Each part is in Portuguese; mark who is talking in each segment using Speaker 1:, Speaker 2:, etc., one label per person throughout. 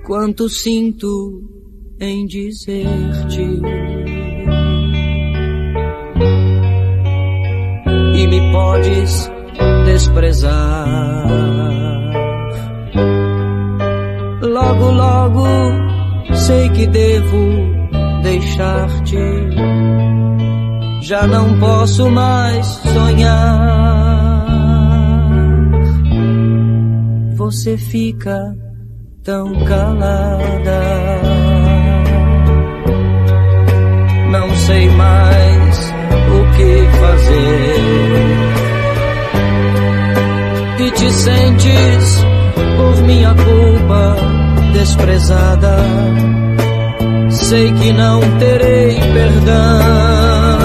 Speaker 1: quanto sinto em dizer-te. E me podes desprezar. Logo, logo sei que devo deixar-te. Já não posso mais sonhar. Você fica tão calada. Não sei mais o que fazer. E te sentes por minha culpa desprezada. Sei que não terei perdão.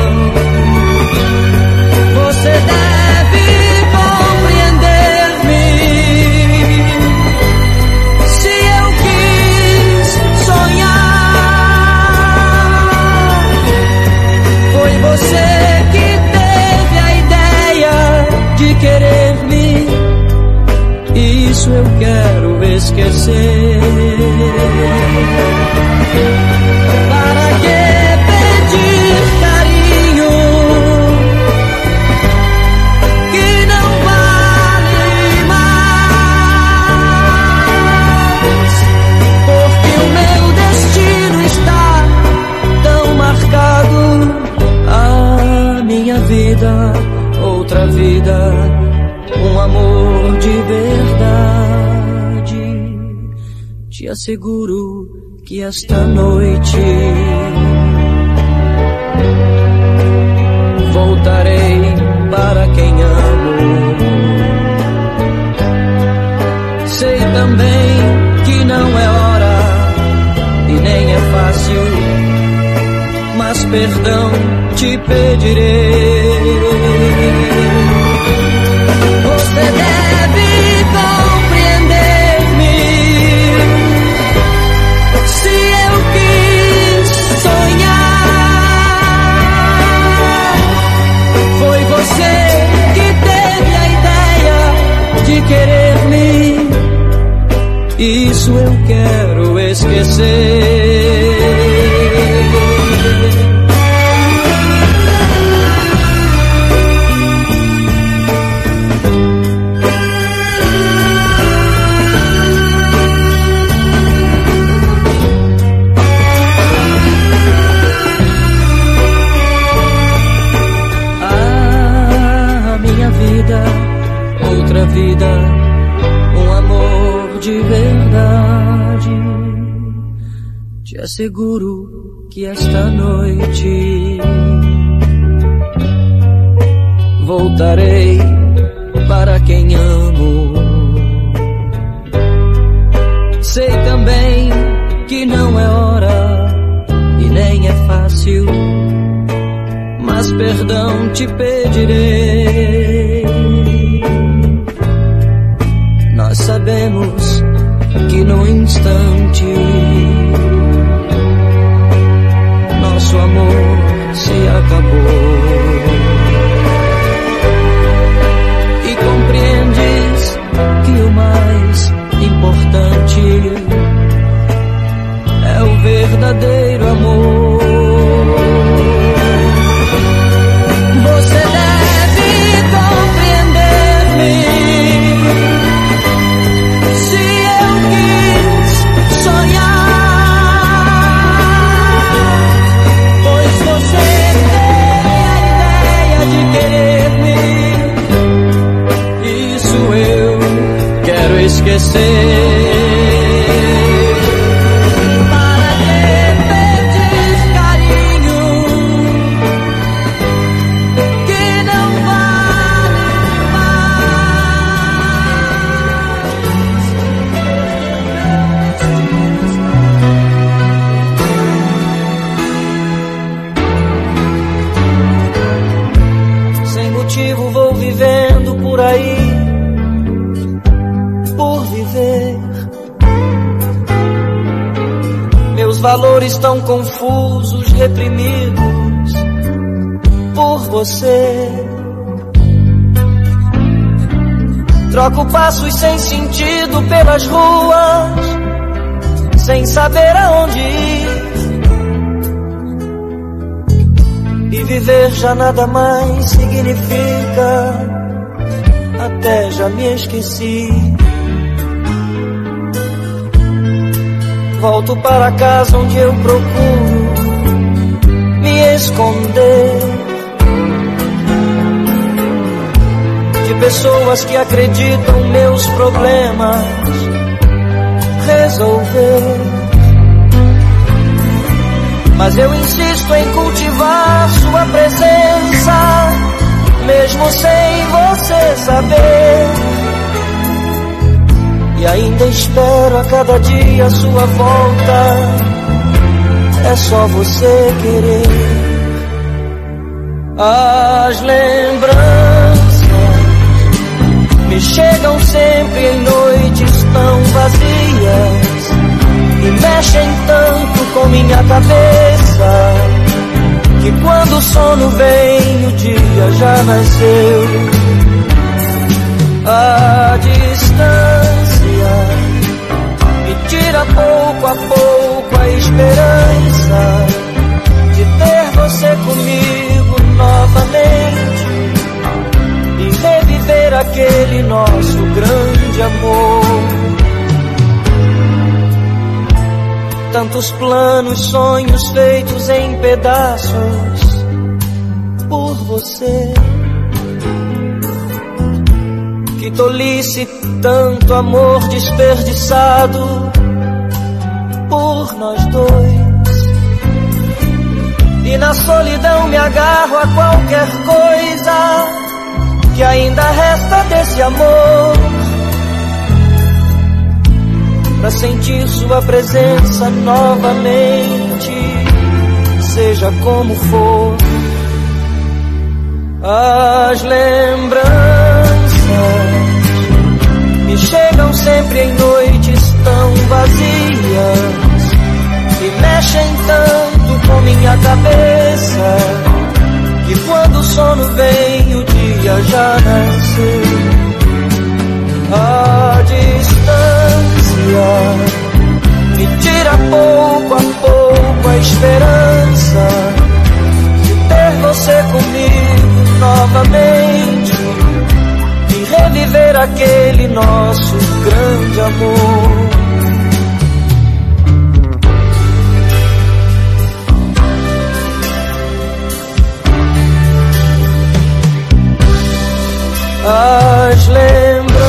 Speaker 1: Você deve compreender-me. Se eu quis sonhar, foi você que teve a ideia de querer-me. Isso eu quero esquecer. Para que pedir carinho que não vale mais? Porque o meu destino está tão marcado. A minha vida, outra vida, um amor de verdade. Te asseguro que esta noite voltarei para quem amo. Sei também que não é hora e nem é fácil, mas perdão te pedirei. Você deve compreender-me. Se eu quis sonhar, foi você que teve a ideia de querer-me. Isso eu quero esquecer. Outra vida, um amor de verdade. Te asseguro que esta noite voltarei para quem amo. Sei também que não é hora e nem é fácil, mas perdão te pedirei. Nós sabemos que no instante nosso amor se acabou. E compreendes que o mais importante é o verdadeiro amor. Você deve compreender-me. Se eu quis sonhar, pois você teve a ideia de querer-me. Isso eu quero esquecer. Vou vivendo por aí, por viver. Meus valores tão confusos, reprimidos por você. Troco passos sem sentido pelas ruas sem saber aonde ir, e viver já nada mais significa. Até já me esqueci. Volto para casa onde eu procuro me esconder de pessoas que acreditam meus problemas resolver. Mas eu insisto em cultivar sua presença, mesmo sem você saber. E ainda espero a cada dia a sua volta. É só você querer. As lembranças me chegam sempre em noites tão vazias e mexem tanto com minha cabeça, que quando o sono vem, o dia já nasceu. A distância me tira pouco a pouco a esperança de ter você comigo novamente e reviver aquele nosso grande amor. Tantos planos, sonhos feitos em pedaços por você. Que tolice, tanto amor desperdiçado por nós dois. E na solidão me agarro a qualquer coisa que ainda resta desse amor, pra sentir sua presença novamente, seja como for. As lembranças me chegam sempre em noites tão vazias e mexem tanto com minha cabeça, que quando o sono vem, o dia já nasceu. A distância me tira pouco a pouco a esperança de ter você comigo novamente e reviver aquele nosso grande amor. As lembranças,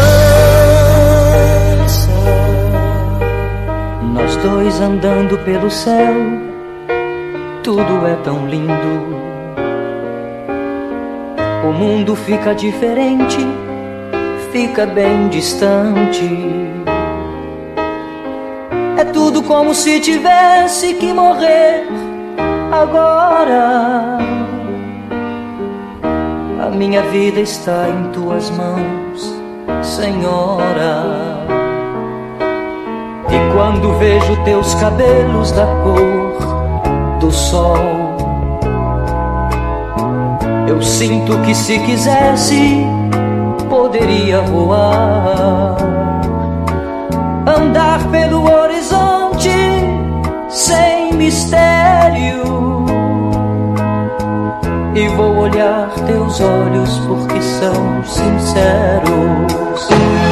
Speaker 1: nós dois andando pelo céu, tudo é tão lindo. O mundo fica diferente, fica bem distante. É tudo como se tivesse que morrer agora. A minha vida está em tuas mãos, Senhora. E quando vejo teus cabelos da cor do sol, eu sinto que se quisesse poderia voar, andar pelo horizonte sem mistério. E vou olhar teus olhos porque são sinceros.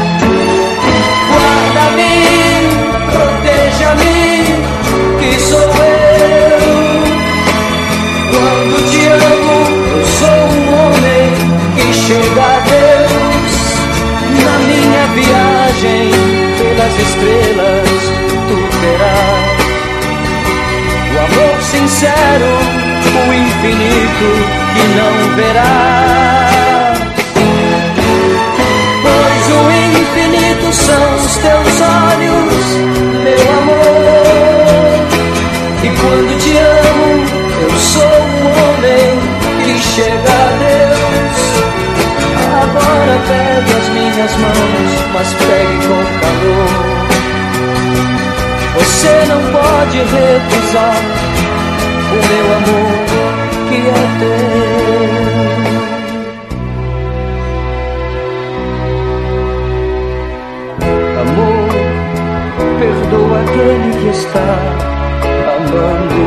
Speaker 1: Guarda-me, proteja-me, que sou eu. Quando te amo, eu sou um homem que chega a Deus. Na minha viagem pelas estrelas, tu verás o amor sincero, o infinito que não verá. Pois o infinito são os teus olhos, meu amor. E quando te amo, eu sou um homem que chega a Deus. Agora pegue as minhas mãos, mas pegue com calor. Você não pode recusar o meu amor que é teu. Amor, perdoa aquele sempre está amando.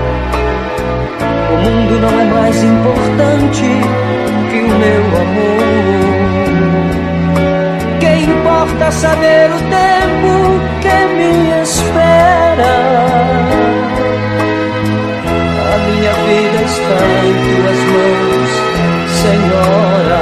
Speaker 1: O mundo não é mais importante que o meu amor. Que importa saber o tempo que me espera? A minha vida está em tuas mãos, Senhora.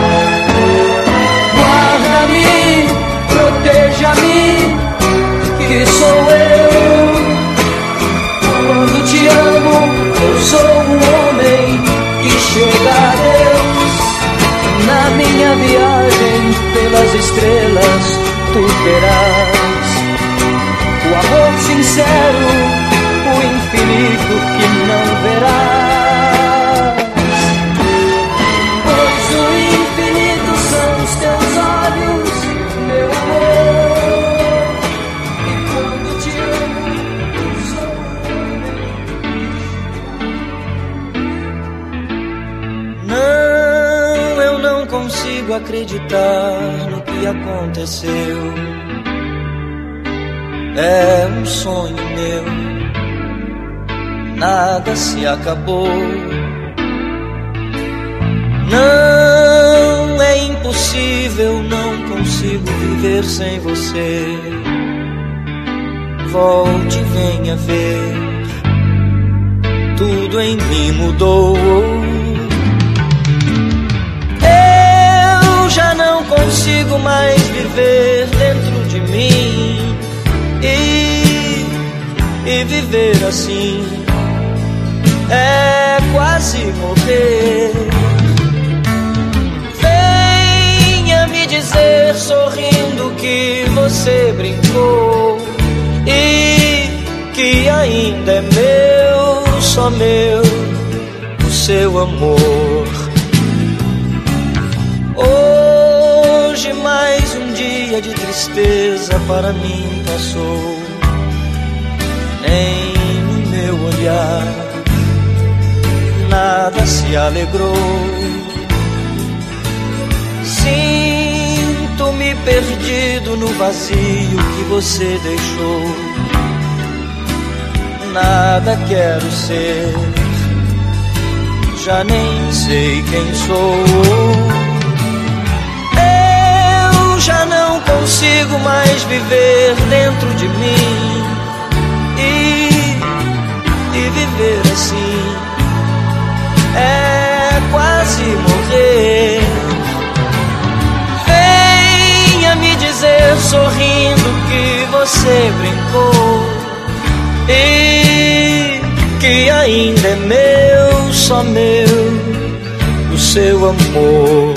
Speaker 1: Guarda-me, proteja-me, que sou eu. Quando te amo, eu sou um homem que chega a Deus. Na minha viagem pelas estrelas tu terás o amor sincero, o infinito que não verás. Pois o infinito são os teus olhos, meu amor. E quando te amo, eu sou um homem. Não, eu não consigo acreditar no que aconteceu. É um sonho meu, nada se acabou. Não, é impossível, não consigo viver sem você. Volte e venha ver, tudo em mim mudou. Eu já não consigo mais viver dentro de mim. E viver assim é quase morrer. Venha me dizer sorrindo que você brincou e que ainda é meu, só meu, o seu amor. Hoje mais um dia de tristeza para mim passou. Nem no meu olhar nada se alegrou. Sinto-me perdido no vazio que você deixou. Nada quero ser, já nem sei quem sou. Eu já não consigo mais viver dentro de mim. E viver assim é quase morrer. Venha me dizer sorrindo que você brincou e que ainda é meu, só meu, o seu amor.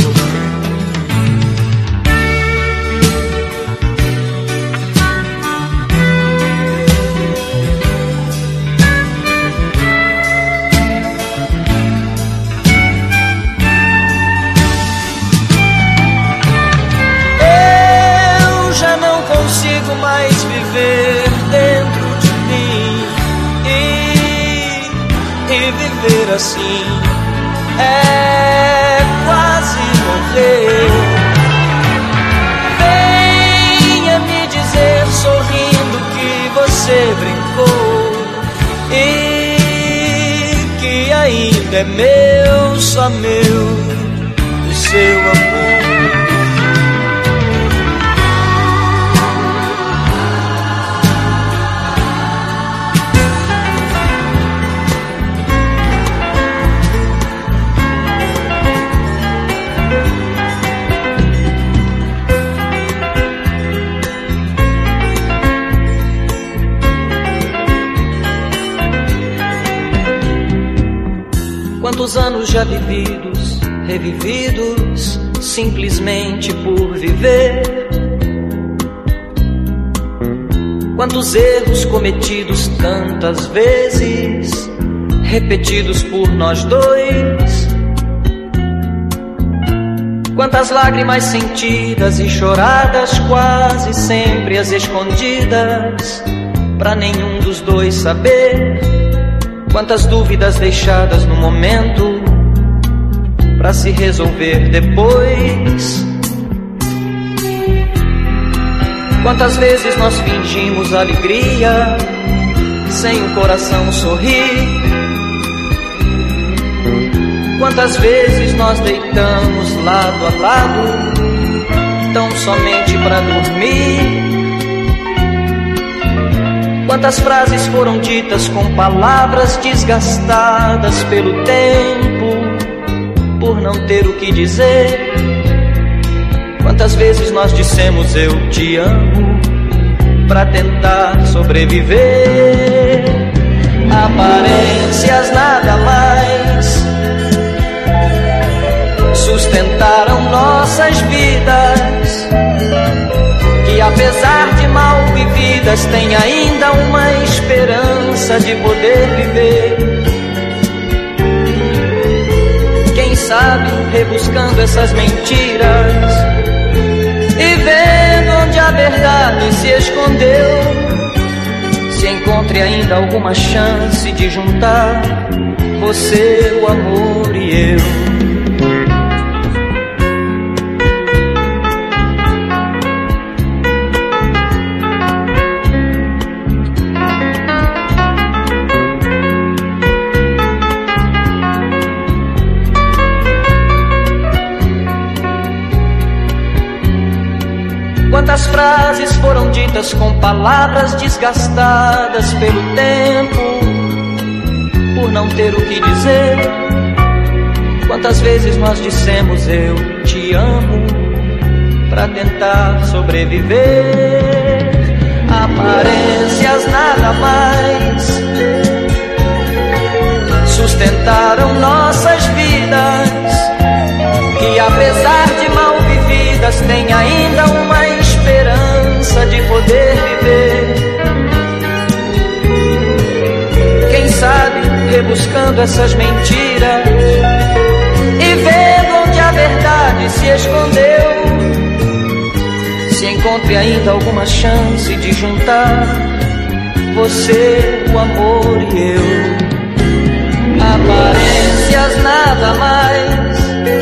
Speaker 1: Mais viver dentro de mim e viver assim é quase morrer. Venha me dizer sorrindo que você brincou e que ainda é meu, só meu, o seu amor. Quantos anos já vividos, revividos, simplesmente por viver. Quantos erros cometidos tantas vezes, repetidos por nós dois. Quantas lágrimas sentidas e choradas, quase sempre as escondidas, pra nenhum dos dois saber. Quantas dúvidas deixadas no momento, pra se resolver depois. Quantas vezes nós fingimos alegria sem o coração sorrir? Quantas vezes nós deitamos lado a lado tão somente para dormir? Quantas frases foram ditas com palavras desgastadas pelo tempo, por não ter o que dizer? Quantas vezes nós dissemos eu te amo pra tentar sobreviver? Aparências nada mais sustentaram nossas vidas, que apesar de mal vividas tem ainda uma esperança de poder viver. Quem sabe rebuscando essas mentiras e vendo onde a verdade se escondeu, se encontre ainda alguma chance de juntar você, o amor e eu. Quantas frases foram ditas com palavras desgastadas pelo tempo, por não ter o que dizer? Quantas vezes nós dissemos eu te amo pra tentar sobreviver? Aparências nada mais sustentaram nossas vidas, que apesar de mal vividas tem ainda uma esperança de poder viver. Quem sabe rebuscando essas mentiras e vendo onde a verdade se escondeu, se encontre ainda alguma chance de juntar você, o amor e eu. Aparências nada mais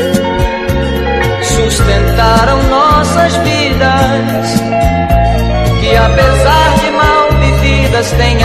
Speaker 1: sustentaram nossas vidas, que apesar de mal vividas tem